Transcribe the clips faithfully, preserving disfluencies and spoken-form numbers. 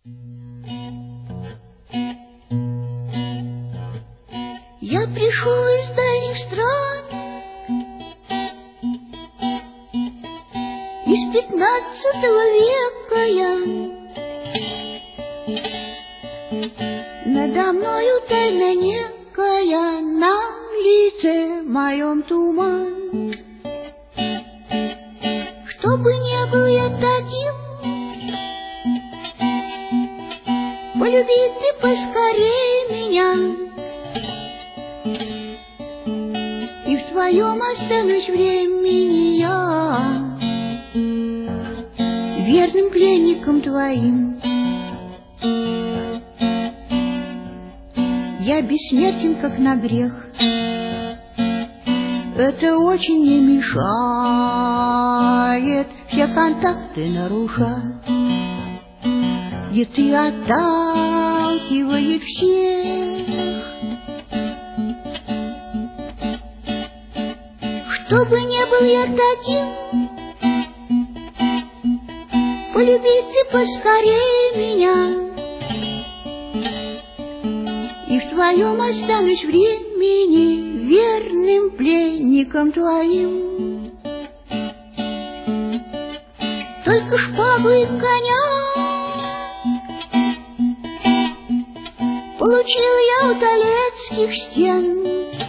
Я пришел из дальних стран, из пятнадцатого века я. Надо мною тайна некая, на лице моем туман. Чтобы не был я таким, полюби ты поскорей меня, и в твоем останусь времени я, верным пленником твоим. Я бессмертен, как на грех, это очень не мешает все контакты нарушать, и ты отталкивает всех. Чтобы не был я таким, полюби ты поскорей меня, и в твоем останусь времени, верным пленником твоим. Только шпагу и коня получил я у Толецких стен,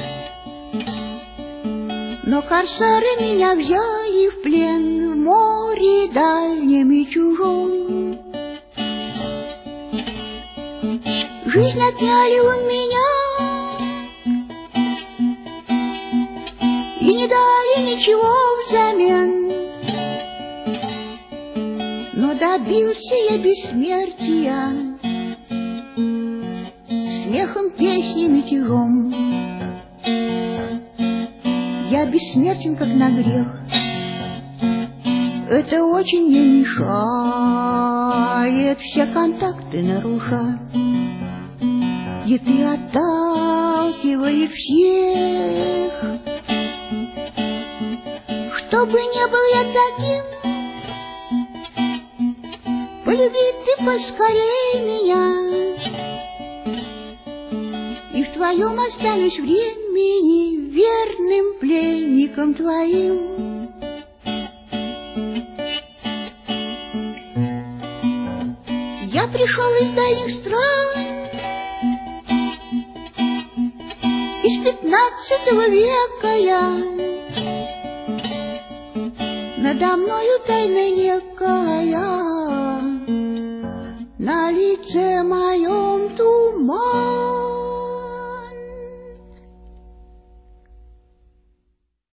но корсары меня взяли в плен в море дальнем и чужом. Жизнь отняли у меня и не дали ничего взамен, но добился я бессмертия смехом, песней, мятежом. Я бессмертен, как на грех, это очень не мешает все контакты нарушать, и ты отталкиваешь всех. Чтобы не был я таким, полюби ты поскорей меня, и в твоем останусь времени, верным пленником твоим. Я пришел из дальних стран, из пятнадцатого века я. Надо мною тайна некая, на лице моем туман.